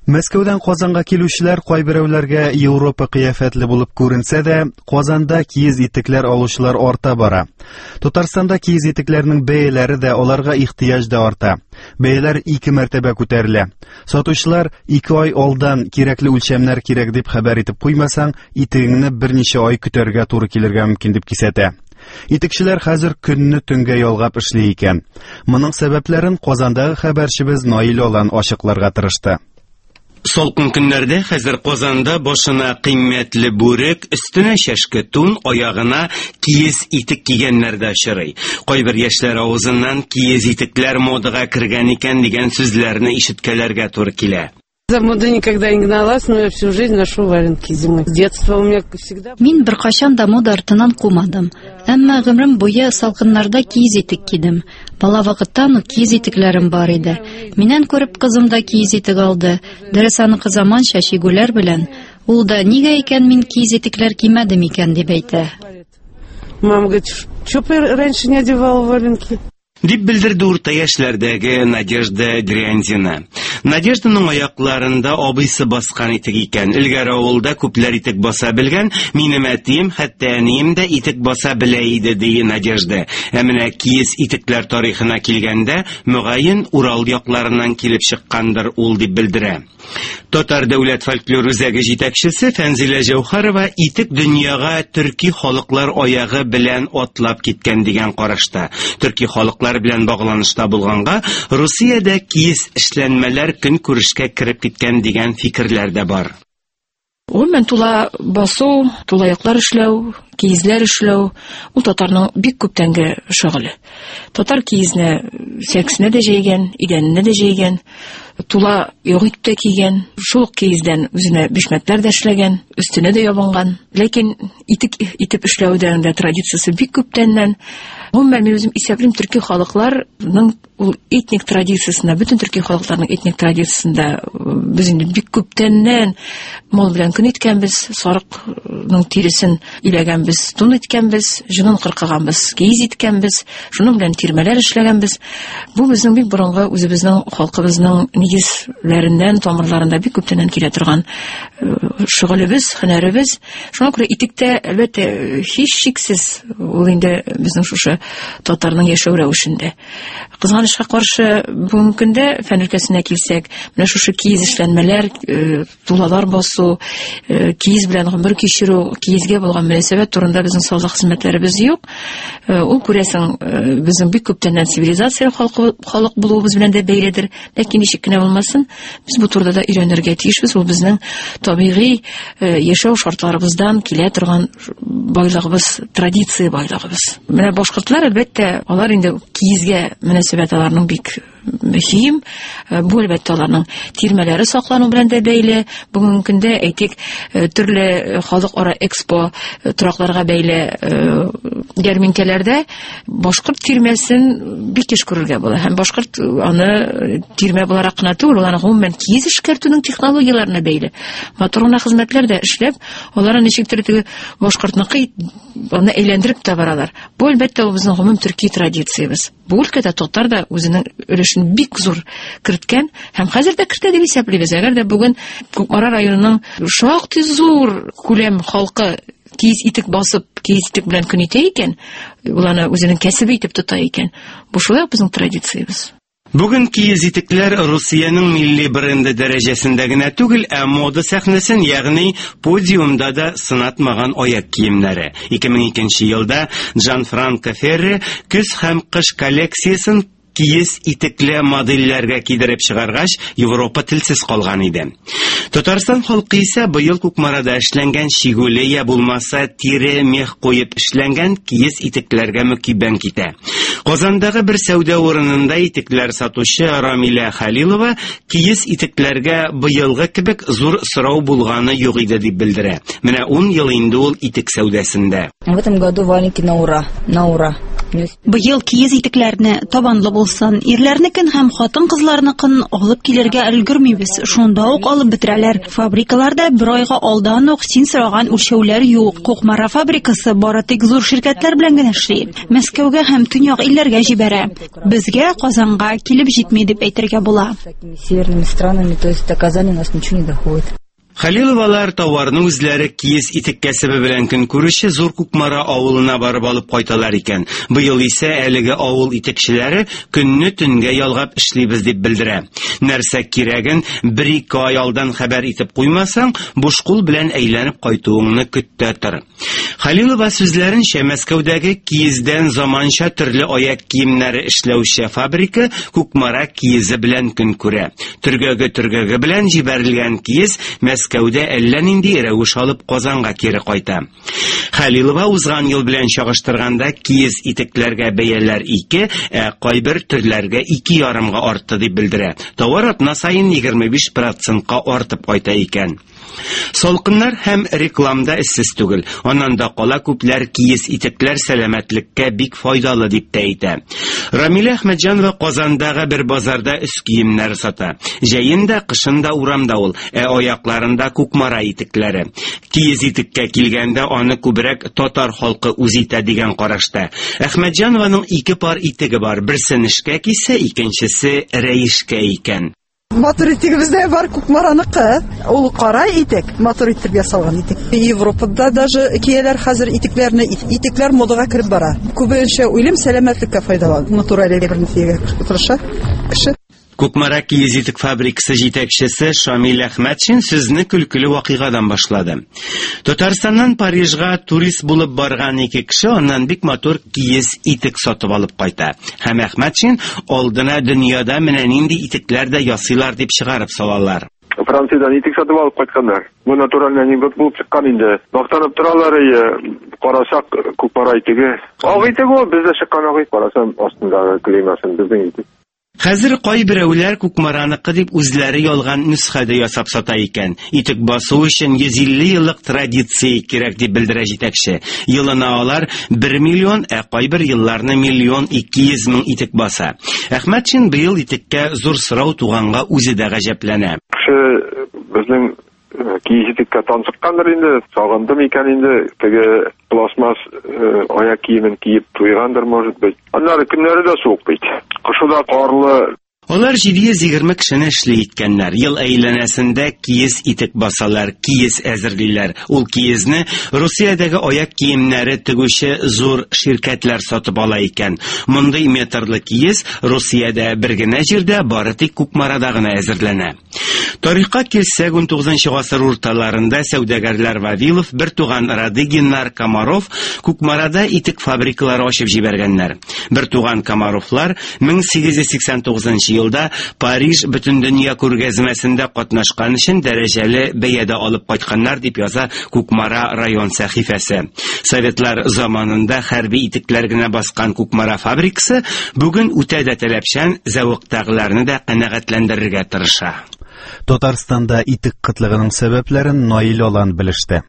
Мәскәүдән Казанга килүчеләр кайберәүләргә Европа кыяфәтле булып күренсә дә, Казанда киез итекләр алучылар арта бара. Татарстанда киез итекләрнең бәяләре дә, аларга ихтыяҗ да арта. Бәяләр 2 мәртәбә күтәрелә. Сатучылар 2 ай алдан кирәкле үлчәмнәр кирәк дип хәбәр итеп куймасаң, итегеңне берничә ай көтәргә туры килергә мөмкин дип кисәтә. Итекчеләр хәзер көнне төнгә ялгап эшли икән. Моның сәбәпләрен Казандагы хәбәрчебез Наил Алан ачыкларга тырышты. Салкын көннәрдә хәзер Казанда башына кыйммәтле бүрек, өстенә чәшке тун, аягына киез итек кигәннәр дә очрый. Кайбер яшьләр авызыннан киез итекләр модага кергән икән дигән сүзләрне ишеткәләргә туры килә. За модой никогда не гналась, но я всю жизнь ношу валенки зимой. С детства у меня всегда... Мин беркайчан да мода артынан кумадым. Әмма гомрем буе салкыннарда киез итек кидем. Бала вакыттан ук киез итекләрем бар иде. Миннән күреп кызым да киез итек алды. Дөрес аныкы заманча чигүләр белән. Ул да нигә икән мин киез итекләр кимәдем икән дип әйтә. Мама говорит, что ты раньше не одевала валенки? Дип белдерде урта яшьләрдәге Надежда Дрянзина. Надежданың аякларында абыйсы баскан итек икән. Илгәр авылда күпләр итек баса белгән, минем әтием, хәтта әнием дә итек баса белә иде, ди Надежда. Ә менә киез итекләр тарихына килгәндә, мөгаен Урал якларыннан килеп чыккандыр ул дип белдерә. Татар дәүләт фольклор үзәге җитәкчесе Фәнзилә Җәүһәрова итек дөньяга төрки халыклар аягы белән атлап киткән дигән карашта. Төрки халыклар белән багланышта булганга, Русиядә киез эшләнмәләр көн күрешкә кереп киткән дигән фикерләр дә бар. Мен тула басу, тула яклар эшләү, киезләр эшләү, ул татарның бик күптәнге шөгыле. Татар киезне сәксенә дә җәйгән, идәненә дә җәйгән, тула ягыт та кигән, шул киездән үзенә бишмәтләр дә эшләгән, өстенә дә ябынган. Ләкин итек итеп эшләүдән дә традициясе бик күптәннән. Гомумән мин үзем исәплим, төрки халыкларның ул этник традициясенә, бөтен төрки халыкларның этник традициясендә без инде бик күптәннән мал белән көн иткәнбез, сарыкның тиресен иләгәнбез, тун иткәнбез, җынын кыркыганбыз, киез иткәнбез, шуның белән тирмәләр эшләгәнбез. Бу безнең бик борынгы үзебезнең халкыбызның нигезләреннән, тамырларында бик күптәннән килә торган шөгылебез, һөнәребез. Шуңа күрә итектә әлбәттә һич шиксез ул инде безнең шушы татарның яшәү рәвешендә. Кызганычка каршы бүгенге көндә фән өлкәсенә килсәк, менә шушы киез эшләнмәләр, тулалар басу, киез белән гомер кичерү, киезгә булган мөнәсәбәт турында безнең саулык хезмәтләребез юк. Ул күрәсең безнең бик күптәннән цивилизация халык булуыбыз белән дә бәйледер. Ләкин ничек кенә булмасын, без бу турыда да өйрәнергә тиешбез. Ул безнең табигый яшәү шартларыбыздан килә торган байлыгыбыз, традиция байлыгыбыз. Менә башкортлар әлбәттә, алар инде киезгә мөнәсәбәт аларның бик мөһим. Бу әлбәттә аларның тирмәләре саклану белән дә бәйле. Бүгенге көндә әйтик, төрле халыкара экспо торакларга бәйле ярминкәләрдә башкорт тирмәсен бик еш күрергә була. Һәм башкорт аны тирмә буларак кына түгел, аны гомумән киез эшкәртүнең технологияларына бәйле. Матурына хезмәтләр дә эшләп, алар ничектер теге башкортныкы аны әйләндереп тә баралар. Бу әлбәттә безнең гомум төрки традициябез. Бу өлкәдә татар да үзенең өлешен бик зур керткән һәм хәзер дә кертә дип исәплибез. Әгәр дә бүген Кукмара районының шактый зур күләм халкы киез итек басып, киез итек белән көн итә икән, ул аны үзенең кәсебе итеп тота икән. Бу шулай безнең традициябез. Бүген киез итекләр Русиянең милли бренды дәрәҗәсендә генә түгел, ә мода сәхнәсен, ягъни подиумда да сынатмаган аяк киемнәре. 2002 елда Джанфранко Ферри көз һәм кыш коллекциясын киез итекле модельләргә кидереп чыгаргач, Европа телсез калган иде. Татарстан халкы исә быел Кукмарада эшләнгән чигүле я булмаса тире мех куеп эшләнгән киез итекләргә мөкиббән китә. Казандагы бер сәүдә урынында итекләр сатучы Рамилә Хәлилова киез итекләргә быелгы кебек зур сорау булганы юк иде дип белдерә. Менә 10 ел инде ул итек сәүдәсендә. В этом году валенки на ура. Быел киез итекләрне табанлы булсын, ирләрнекен һәм хатын-кызларныкын алып килергә өлгермибез. Шунда ук алып бетерәләр. Фабрикаларда бер айга алдан ук син сораган үлчәүләр юк. Кукмара фабрикасы бары тик зур ширкәтләр белән генә эшли. Мәскәүгә һәм төньяк илләргә җибәрә. Безгә Казанга килеп җитми дип әйтергә була. Северными странами, то есть до Казани нас ничего не доходит. Хәлиловалар товарны үзләре киез итек кәсебе белән көн күрүче Зур Кукмара авылына барып алып кайталар икән. Быел исә әлеге авыл итекчеләре көнне төнгә ялгап эшлибез дип белдерә. Нәрсә кирәген 1-2 ай алдан хәбәр итеп куймасаң, буш кул белән әйләнеп кайтуыңны көттә тор. Хәлилова сүзләренчә, Мәскәүдәге киездән заманча төрле аяк киемнәре эшләүче фабрика Кукмара киезе белән көн күрә. Төргәге белән җибәрелгән киез Мәскәүдә әллә нинди рәвеш алып Казанга кире кайта. Хәлилова узган ел белән чагыштырганда киез итекләргә бәяләр 2, кайбер төрләргә 2,5-га артты дип белдерә. Товар атна сайын 25%-ка артып кайта икән. Салкыннар һәм рекламда эссез түгел. Аннан да кала күпләр киез итекләр сәламәтлеккә бик файдалы дип әйтә. Рамилә Әхмәтҗанова Казандагы бер базарда үз киемнәр сата. Җәендә, кышында урамда ул, аякларында Кукмара итекләре. Киез итеккә килгәндә аны күбрәк татар халкы үз итә дигән карашта. Әхмәтҗанованың 2 пар итеге бар. Берсе нешкә кисә, икенчесе рәишкә икән. Матур итегебездә бар Кукмараныкы. Ул кара итек, матур итеп ясалган итек. Европада даже кияләр хәзер итекләрне, итекләр модага кирип бара. Күбенчә уйлым сәламәтлеккә файдалы. Натураль итекләрне кияргә тырыша кеше. Кукмара киез итек фабрикасы җитәкчесе Шамил Әхмәтшин сүзне көлкеле вакыйгадан башлады. Татарстаннан Парижга турист булып барган 2 кеше аннан бик матур киез итек сатып алып кайта. Һәм Әхмәтшин алдына дөньяда менә нинди итекләр дә ясыйлар дип чыгарып салалар. Франциядән итек сатып алып кайтканнар. Бу натураль анекдот булып чыккан инде. Мактанып торалар, карасак Кукмара итеге. Ак итек ул, бездә чыккан ак итек, карасам астындагы клеймасын безнең итек. Хәзер кайберәүләр Кукмараныкы дип үзләре ялган нөсхәдә ясап сата икән. Итек басу өчен 150 еллык традиция кирәк дип белдерә җитәкче. Елына алар 1 миллион, кайбер елларны 1,2 миллион итек баса. Әхмәтшин быел итеккә зур сорау туганга үзе дә гаҗәпләнә. Безнең киез итеккә тансыккандыр инде, сагындым икән инде, теге пластмас аяк киемен киеп туйгандыр, может быть. Аннары көннәре дә суык бит. Кышыда карлы. Алар 720 кешене эшли иткәннәр. Ел әйләнәсендә киез итек басалар, киез әзерлиләр. Ул киезне Русиядәге аяк киемнәре тегүче зур ширкәтләр сатып ала икән. Мондый метрлы киез Русиядә бер генә җирдә бары тик Кукмарада гына әзерләнә. Тарихка килсәк, 19 гасыр урталарында сәүдәгәрләр Вавилов, бер туган Радыгиннар, Комаров Кукмарада итек фабрикалары ачып җибәргәннәр. Бер туган Комаровлар 1889 елда Париж бөтен дөнья күргәзмәсендә катнашкан өчен дәрәҗәле бәядә алып кайтканнар дип яза Кукмара район сәхифәсе. Советлар заманында хәрби итекләр генә баскан Кукмара фабрикасы бүген үтә дә таләпчән зәвыктагыларны да канәгатьләндерергә тырыша. Татарстанда итек кытлыгының сәбәпләрен Наил Алан белеште.